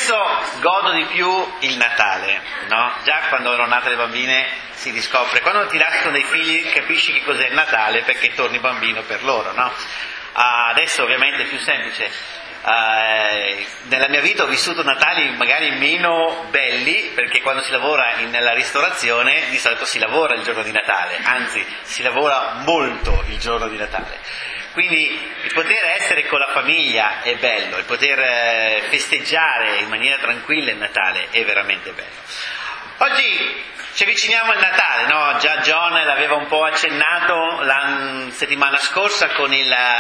adesso godo di più il Natale, no? Già quando erano nate le bambine si riscopre, quando ti nascono dei figli capisci che cos'è il Natale perché torni bambino per loro, no? Adesso ovviamente è più semplice. Nella mia vita ho vissuto Natali magari meno belli, perché quando si lavora nella ristorazione di solito si lavora il giorno di Natale, anzi si lavora molto il giorno di Natale. Quindi il poter essere con la famiglia è bello, il poter festeggiare in maniera tranquilla il Natale è veramente bello. Oggi ci avviciniamo al Natale, no? Già John l'aveva un po' accennato la settimana scorsa con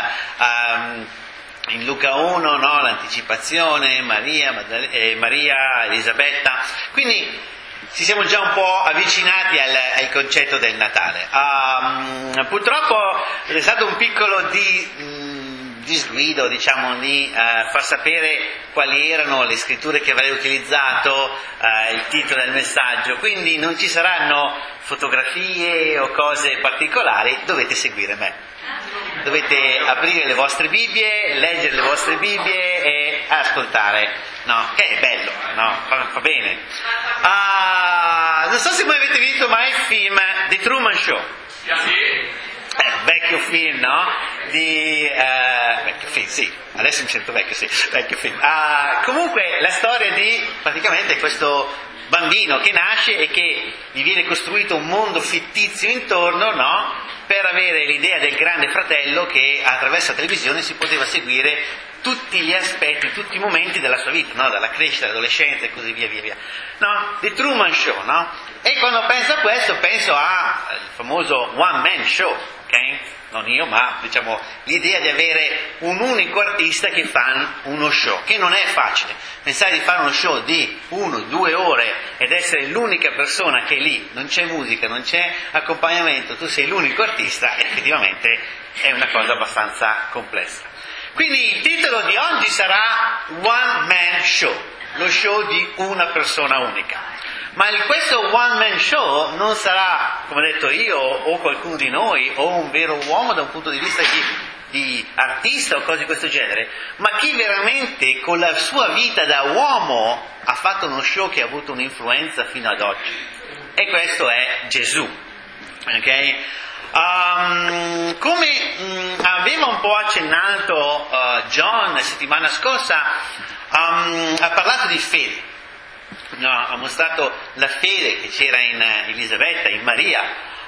in Luca 1, no? L'anticipazione, Maria, Elisabetta, quindi ci siamo già un po' avvicinati al concetto del Natale. Purtroppo è stato un piccolo disguido, diciamo, di far sapere quali erano le scritture che avrei utilizzato, il titolo del messaggio, quindi non ci saranno fotografie o cose particolari, dovete seguire me. Dovete aprire le vostre Bibbie, leggere le vostre Bibbie e ascoltare, no? Che è bello, no? Fa bene. Non so se voi avete visto mai il film The Truman Show. Vecchio film, no? Vecchio film, sì. Adesso mi sento vecchio, sì. Vecchio film. Comunque la storia di praticamente questo bambino che nasce e che gli viene costruito un mondo fittizio intorno, no? Per avere l'idea del grande fratello che attraverso la televisione si poteva seguire tutti gli aspetti, tutti i momenti della sua vita, no? Dalla crescita, dall'adolescenza e così via. No? The Truman Show, no? E quando penso a questo penso al famoso one man show, ok? Non io, ma diciamo l'idea di avere un unico artista che fa uno show, che non è facile. Pensare di fare uno show di 1-2 ore ed essere l'unica persona che è lì, non c'è musica, non c'è accompagnamento, tu sei l'unico artista, effettivamente è una cosa abbastanza complessa. Quindi il titolo di oggi sarà One Man Show, lo show di una persona unica. Ma questo one man show non sarà, come ho detto io, o qualcuno di noi, o un vero uomo da un punto di vista di artista o cose di questo genere, ma chi veramente con la sua vita da uomo ha fatto uno show che ha avuto un'influenza fino ad oggi. E questo è Gesù. Ok? Come aveva un po' accennato John la settimana scorsa, ha parlato di fede. No, ha mostrato la fede che c'era in Elisabetta, in Maria,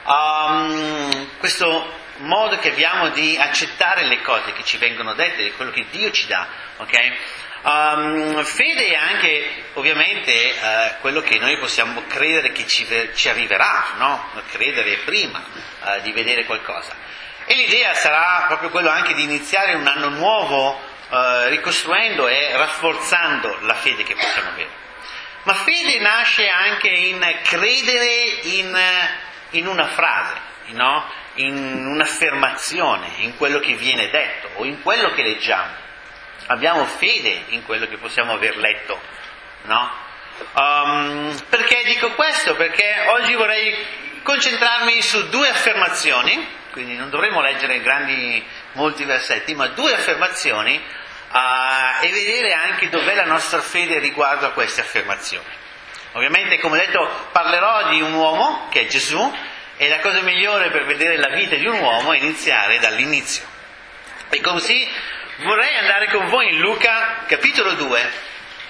questo modo che abbiamo di accettare le cose che ci vengono dette, quello che Dio ci dà, ok? Fede è anche ovviamente quello che noi possiamo credere che ci arriverà, no? Credere prima di vedere qualcosa. E l'idea sarà proprio quello anche di iniziare un anno nuovo ricostruendo e rafforzando la fede che possiamo avere. Ma fede nasce anche in credere in una frase, no? In un'affermazione, in quello che viene detto o in quello che leggiamo. Abbiamo fede in quello che possiamo aver letto, no? Perché dico questo? Perché oggi vorrei concentrarmi su 2 affermazioni, quindi non dovremo leggere molti versetti, ma 2 affermazioni e vedere anche dov'è la nostra fede riguardo a queste affermazioni. Ovviamente, come detto, parlerò di un uomo che è Gesù, e la cosa migliore per vedere la vita di un uomo è iniziare dall'inizio. E così vorrei andare con voi in Luca capitolo 2.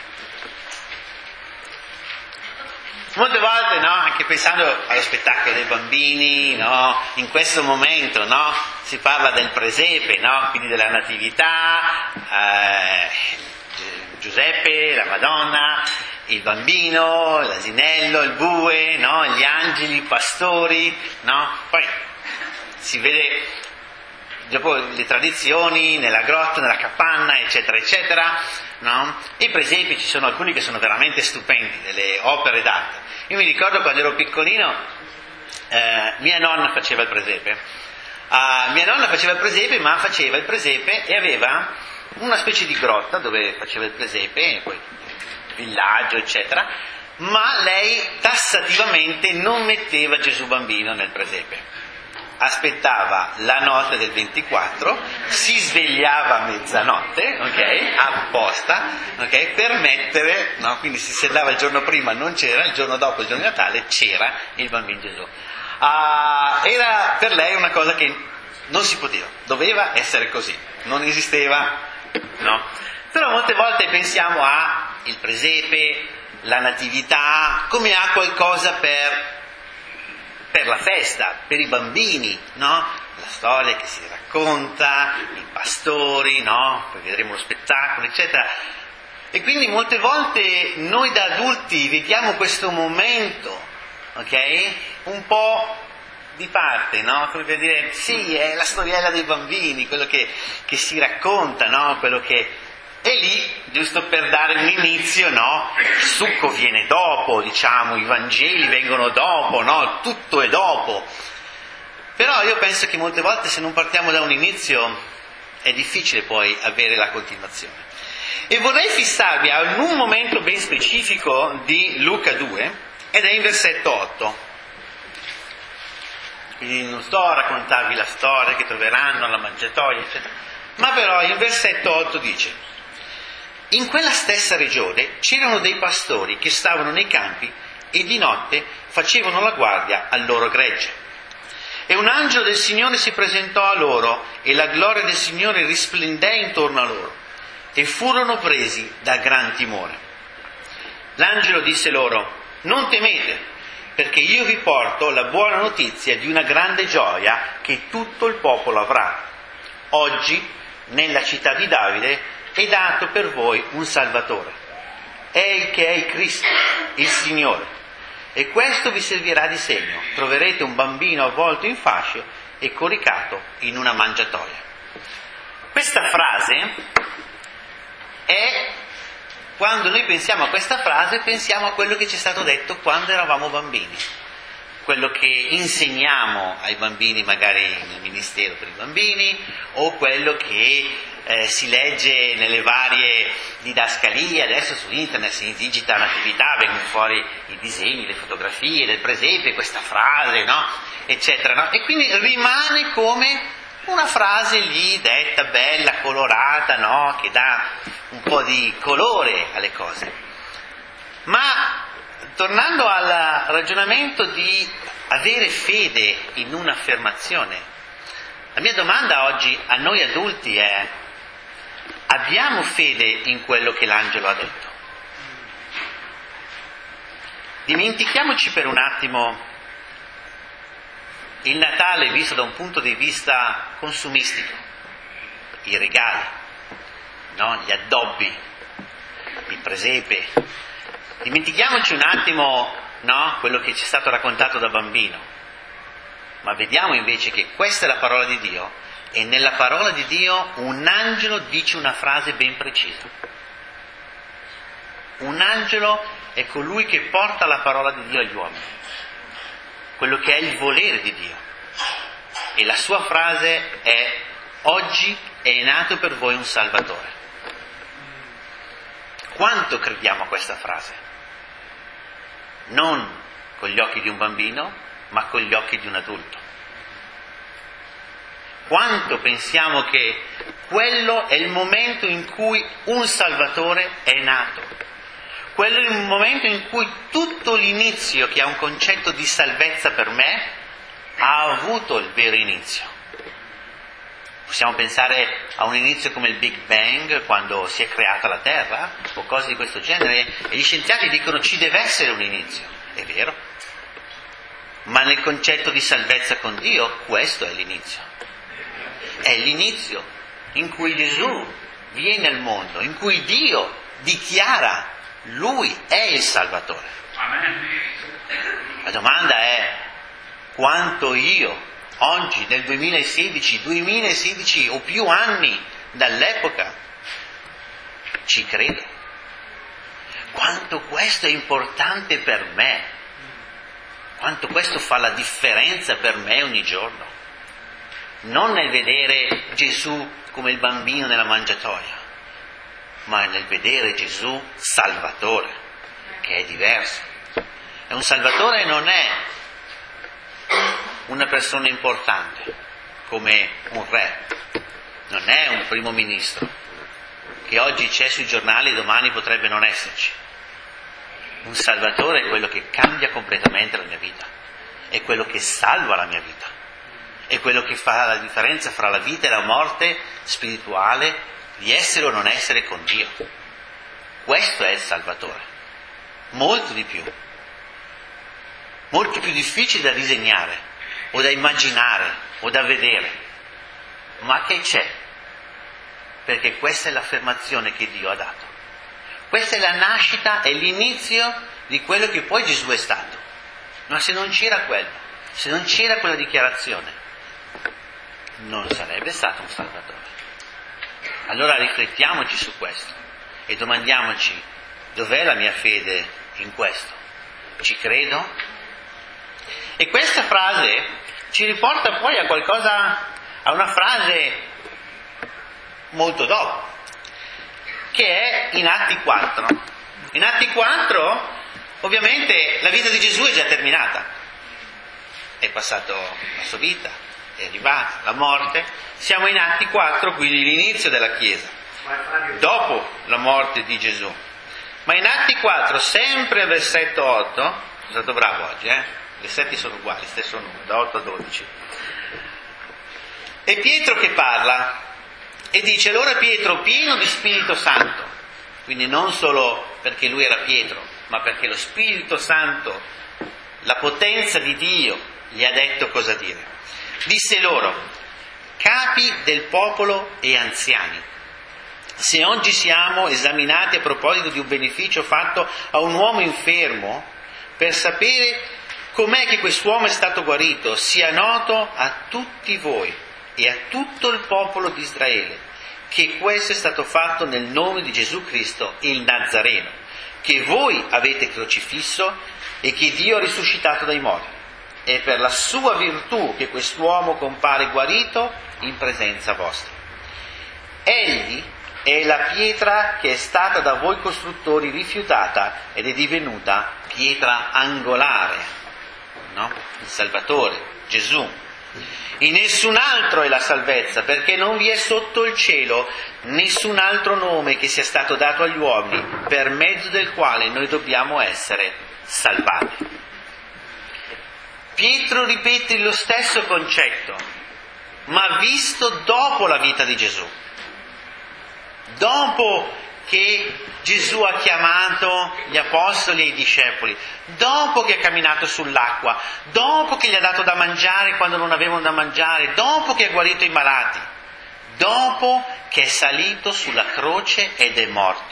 Molte volte, no, anche pensando allo spettacolo dei bambini, no, in questo momento, no, si parla del presepe, no, quindi della natività, Giuseppe, la Madonna, il bambino, l'asinello, il bue, no, gli angeli, i pastori, no, poi si vede dopo le tradizioni nella grotta, nella capanna, eccetera, eccetera, no? E i presepi, ci sono alcuni che sono veramente stupendi, delle opere d'arte. Io mi ricordo quando ero piccolino, mia nonna faceva il presepe. Ma faceva il presepe e aveva una specie di grotta dove faceva il presepe, e poi villaggio, eccetera, ma lei tassativamente non metteva Gesù bambino nel presepe. aspettava la notte del 24, si svegliava a mezzanotte, ok, apposta, ok, per mettere, no, quindi si sedava il giorno prima, non c'era, il giorno dopo, il giorno di Natale, c'era il bambino Gesù. Era per lei una cosa che non si poteva, doveva essere così, non esisteva, no? Però molte volte pensiamo a il presepe, la natività, come a qualcosa per la festa, per i bambini, no? La storia che si racconta, i pastori, no? Poi vedremo lo spettacolo, eccetera. E quindi molte volte noi da adulti vediamo questo momento, ok? Un po' di parte, no? Come per dire, sì, è la storiella dei bambini, quello che si racconta, no? Quello che è lì, giusto per dare un inizio, no? Il succo viene dopo, diciamo, i Vangeli vengono dopo, no? Tutto è dopo. Però io penso che molte volte se non partiamo da un inizio è difficile poi avere la continuazione. E vorrei fissarmi in un momento ben specifico di Luca 2, ed è in versetto 8. Quindi non sto a raccontarvi la storia che troveranno alla mangiatoia, eccetera, ma però in versetto 8 dice: in quella stessa regione c'erano dei pastori che stavano nei campi e di notte facevano la guardia al loro gregge. E un angelo del Signore si presentò a loro e la gloria del Signore risplendé intorno a loro e furono presi da gran timore. L'angelo disse loro: non temete, perché io vi porto la buona notizia di una grande gioia che tutto il popolo avrà. Oggi, nella città di Davide, è dato per voi un Salvatore. È che è il Cristo, il Signore. E questo vi servirà di segno. Troverete un bambino avvolto in fasce e coricato in una mangiatoia. Questa frase è, quando noi pensiamo a questa frase, pensiamo a quello che ci è stato detto quando eravamo bambini. Quello che insegniamo ai bambini magari nel ministero per i bambini, o quello che si legge nelle varie didascalie. Adesso su internet si digita un'attività, vengono fuori i disegni, le fotografie del presepe, questa frase, no? Eccetera, no? E quindi rimane come una frase lì detta, bella, colorata, no? Che dà un po' di colore alle cose. Ma tornando al ragionamento di avere fede in un'affermazione, la mia domanda oggi a noi adulti è: abbiamo fede in quello che l'angelo ha detto? Dimentichiamoci per un attimo il Natale visto da un punto di vista consumistico, i regali, no? Gli addobbi, il presepe. Dimentichiamoci un attimo, no? Quello che ci è stato raccontato da bambino, ma vediamo invece che questa è la parola di Dio, e nella parola di Dio un angelo dice una frase ben precisa. Un angelo è colui che porta la parola di Dio agli uomini, quello che è il volere di Dio, e la sua frase è: oggi è nato per voi un Salvatore. Quanto crediamo a questa frase? Non con gli occhi di un bambino, ma con gli occhi di un adulto. Quanto pensiamo che quello è il momento in cui un Salvatore è nato? Quello è il momento in cui tutto l'inizio, che ha un concetto di salvezza per me, ha avuto il vero inizio. Possiamo pensare a un inizio come il Big Bang, quando si è creata la Terra, o cose di questo genere, e gli scienziati dicono ci deve essere un inizio. È vero. Ma nel concetto di salvezza con Dio, questo è l'inizio. È l'inizio in cui Gesù viene al mondo, in cui Dio dichiara Lui è il Salvatore. La domanda è: quanto io oggi, nel 2016 o più anni dall'epoca, ci credo? Quanto questo è importante per me? Quanto questo fa la differenza per me ogni giorno? Non nel vedere Gesù come il bambino nella mangiatoia, ma nel vedere Gesù Salvatore, che è diverso. E un Salvatore non è una persona importante, come un re, non è un primo ministro, che oggi c'è sui giornali e domani potrebbe non esserci. Un Salvatore è quello che cambia completamente la mia vita, è quello che salva la mia vita, è quello che fa la differenza fra la vita e la morte spirituale, di essere o non essere con Dio. Questo è il Salvatore, molto di più, molto più difficile da disegnare, o da immaginare, o da vedere, ma che c'è, perché questa è l'affermazione che Dio ha dato. Questa è la nascita, è l'inizio di quello che poi Gesù è stato. Ma se non c'era quello, se non c'era quella dichiarazione, non sarebbe stato un Salvatore. Allora riflettiamoci su questo e domandiamoci: dov'è la mia fede in questo? Ci credo? E questa frase ci riporta poi a qualcosa, a una frase molto dopo, che è in Atti 4. In Atti 4, ovviamente, la vita di Gesù è già terminata. È passato la sua vita, è arrivata la morte. Siamo in Atti 4, quindi l'inizio della Chiesa, dopo la morte di Gesù. Ma in Atti 4, sempre versetto 8, sono stato bravo oggi, i versetti sono uguali, stesso numero, da 8 a 12. È Pietro che parla e dice: allora Pietro, pieno di Spirito Santo, quindi non solo perché lui era Pietro, ma perché lo Spirito Santo, la potenza di Dio, gli ha detto cosa dire. Disse loro: capi del popolo e anziani, se oggi siamo esaminati a proposito di un beneficio fatto a un uomo infermo, per sapere com'è che quest'uomo è stato guarito, sia noto a tutti voi e a tutto il popolo di Israele, che questo è stato fatto nel nome di Gesù Cristo, il Nazareno, che voi avete crocifisso e che Dio ha risuscitato dai morti. È per la sua virtù che quest'uomo compare guarito in presenza vostra. Egli è la pietra che è stata da voi costruttori rifiutata ed è divenuta pietra angolare, no? Il Salvatore, Gesù. In nessun altro è la salvezza, perché non vi è sotto il cielo nessun altro nome che sia stato dato agli uomini, per mezzo del quale noi dobbiamo essere salvati. Pietro ripete lo stesso concetto, ma visto dopo la vita di Gesù. Dopo che Gesù ha chiamato gli apostoli e i discepoli, dopo che ha camminato sull'acqua, dopo che gli ha dato da mangiare quando non avevano da mangiare, dopo che ha guarito i malati, dopo che è salito sulla croce ed è morto.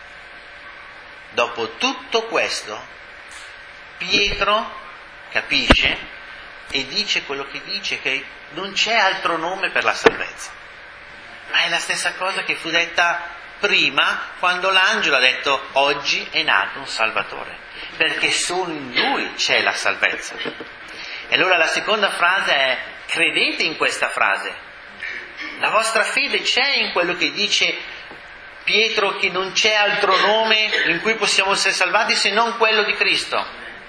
Dopo tutto questo, Pietro capisce e dice quello che dice, che non c'è altro nome per la salvezza. Ma è la stessa cosa che fu detta prima, quando l'angelo ha detto: oggi è nato un Salvatore, perché solo in lui c'è la salvezza. E allora la seconda frase è: credete in questa frase. La vostra fede c'è in quello che dice Pietro, che non c'è altro nome in cui possiamo essere salvati se non quello di Cristo.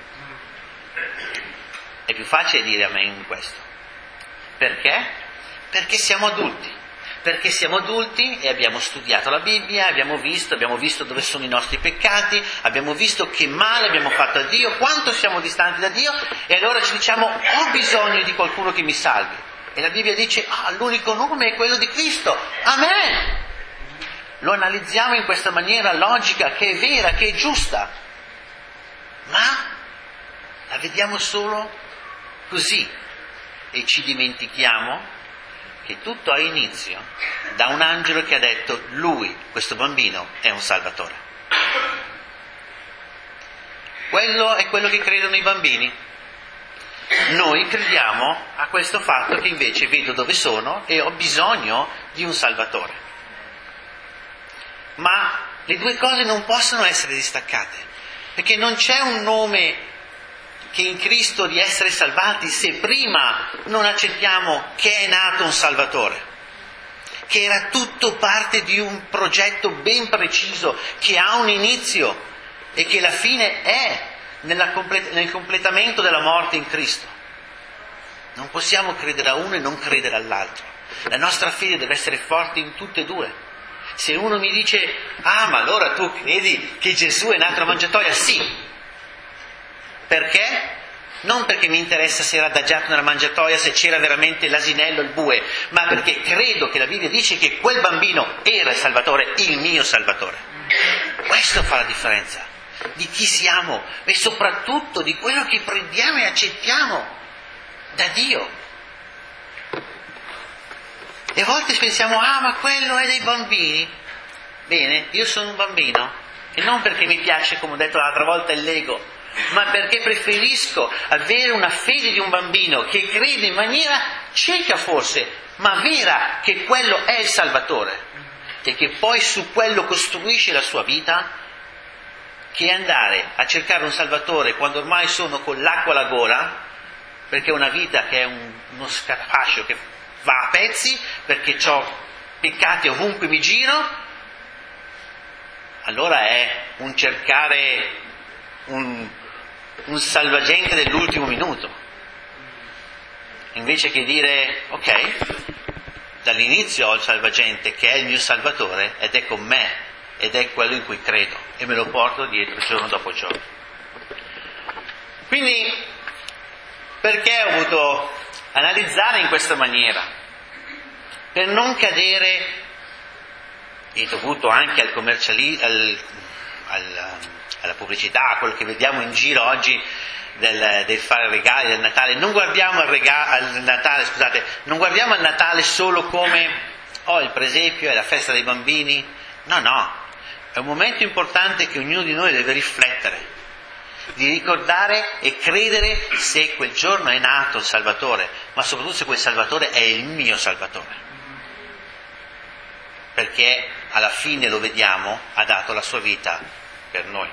È più facile dire amen in questo. Perché? Perché siamo adulti. Perché siamo adulti e abbiamo studiato la Bibbia, abbiamo visto dove sono i nostri peccati, abbiamo visto che male abbiamo fatto a Dio, quanto siamo distanti da Dio, e allora ci diciamo: ho bisogno di qualcuno che mi salvi. E la Bibbia dice: l'unico nome è quello di Cristo. Amen! Lo analizziamo in questa maniera logica, che è vera, che è giusta, ma la vediamo solo così e ci dimentichiamo che tutto ha inizio da un angelo che ha detto: lui, questo bambino, è un Salvatore. Quello è quello che credono i bambini. Noi crediamo a questo fatto che invece vedo dove sono e ho bisogno di un Salvatore. Ma le due cose non possono essere distaccate, perché non c'è un nome che in Cristo di essere salvati se prima non accettiamo che è nato un Salvatore, che era tutto parte di un progetto ben preciso, che ha un inizio e che la fine è nel completamento della morte in Cristo. Non possiamo credere a uno e non credere all'altro. La nostra fede deve essere forte in tutte e due. Se uno mi dice, ma allora tu credi che Gesù è nato nella mangiatoia? Sì. Perché? Non perché mi interessa se era adagiato nella mangiatoia, se c'era veramente l'asinello, il bue, ma perché credo che la Bibbia dice che quel bambino era il Salvatore, il mio Salvatore. Questo fa la differenza di chi siamo e soprattutto di quello che prendiamo e accettiamo da Dio. E a volte pensiamo, ma quello è dei bambini. Bene, io sono un bambino e non perché mi piace, come ho detto l'altra volta, il Lego, ma perché preferisco avere una fede di un bambino che crede in maniera cieca forse, ma vera, che quello è il Salvatore e che poi su quello costruisce la sua vita, che andare a cercare un Salvatore quando ormai sono con l'acqua alla gola, perché è una vita che è uno scarafascio che va a pezzi, perché ho peccati ovunque mi giro. Allora è un cercare un salvagente dell'ultimo minuto, invece che dire, ok, dall'inizio ho il salvagente che è il mio Salvatore ed è con me ed è quello in cui credo e me lo porto dietro giorno dopo giorno. Quindi perché ho voluto analizzare in questa maniera? Per non cadere, e dovuto anche al alla pubblicità, a quello che vediamo in giro oggi del fare regali del Natale, non guardiamo al Natale solo come il presepio, è la festa dei bambini. No, è un momento importante che ognuno di noi deve riflettere, di ricordare e credere se quel giorno è nato il Salvatore, ma soprattutto se quel Salvatore è il mio Salvatore, perché alla fine lo vediamo, ha dato la sua vita per noi.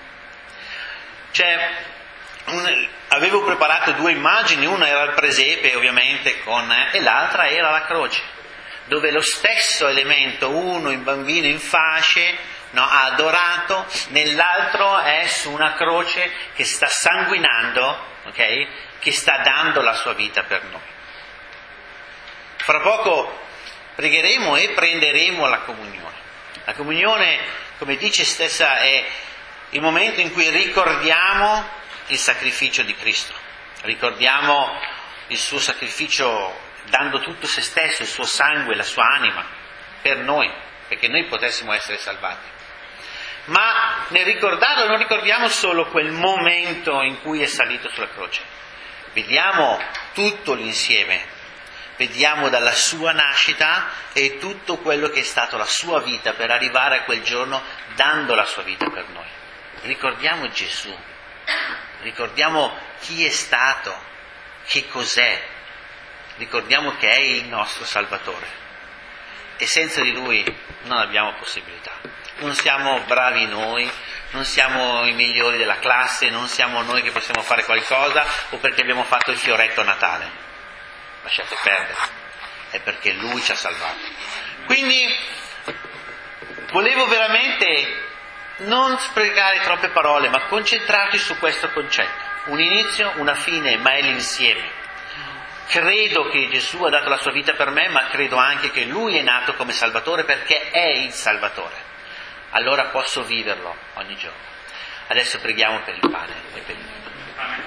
Avevo preparato 2 immagini, una era il presepe ovviamente e l'altra era la croce, dove lo stesso elemento, uno il bambino in fasce, ha adorato, nell'altro è su una croce che sta sanguinando, ok? Che sta dando la sua vita per noi. Fra poco pregheremo e prenderemo la comunione. La comunione, come dice stessa, è il momento in cui ricordiamo il sacrificio di Cristo, ricordiamo il suo sacrificio dando tutto se stesso, il suo sangue, la sua anima per noi, perché noi potessimo essere salvati. Ma nel ricordarlo non ricordiamo solo quel momento in cui è salito sulla croce, vediamo tutto l'insieme, vediamo dalla sua nascita e tutto quello che è stato la sua vita per arrivare a quel giorno dando la sua vita per noi. Ricordiamo Gesù, ricordiamo chi è stato, che cos'è, ricordiamo che è il nostro Salvatore e senza di Lui non abbiamo possibilità. Non siamo bravi noi, non siamo i migliori della classe, non siamo noi che possiamo fare qualcosa o perché abbiamo fatto il fioretto a Natale. Lasciate perdere, è perché Lui ci ha salvato. Quindi volevo veramente non sprecare troppe parole, ma concentrarci su questo concetto. Un inizio, una fine, ma è l'insieme. Credo che Gesù ha dato la sua vita per me, ma credo anche che Lui è nato come Salvatore perché è il Salvatore. Allora posso viverlo ogni giorno. Adesso preghiamo per il pane e per il vino. Amen.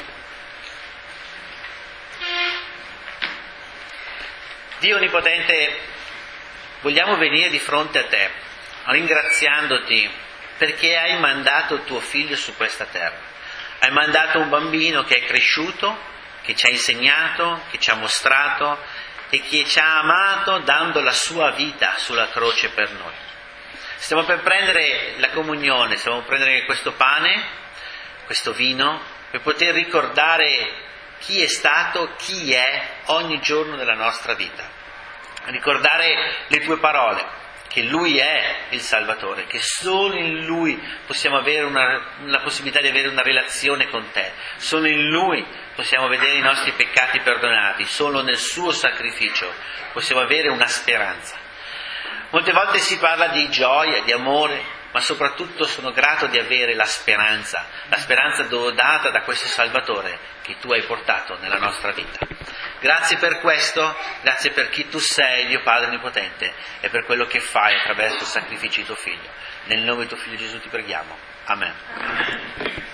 Dio Onnipotente, vogliamo venire di fronte a Te, ringraziandoti perché hai mandato tuo Figlio su questa terra. Hai mandato un bambino che è cresciuto, che ci ha insegnato, che ci ha mostrato e che ci ha amato dando la sua vita sulla croce per noi. Stiamo per prendere la comunione, stiamo per prendere questo pane, questo vino, per poter ricordare chi è stato, chi è ogni giorno della nostra vita. Ricordare le tue parole, che Lui è il Salvatore, che solo in Lui possiamo avere la possibilità di avere una relazione con Te, solo in Lui possiamo vedere i nostri peccati perdonati, solo nel suo sacrificio possiamo avere una speranza. Molte volte si parla di gioia, di amore, ma soprattutto sono grato di avere la speranza data da questo Salvatore che tu hai portato nella nostra vita. Grazie per questo, grazie per chi tu sei, Dio Padre Onnipotente, e per quello che fai attraverso il sacrificio di tuo Figlio. Nel nome di tuo Figlio Gesù ti preghiamo. Amen.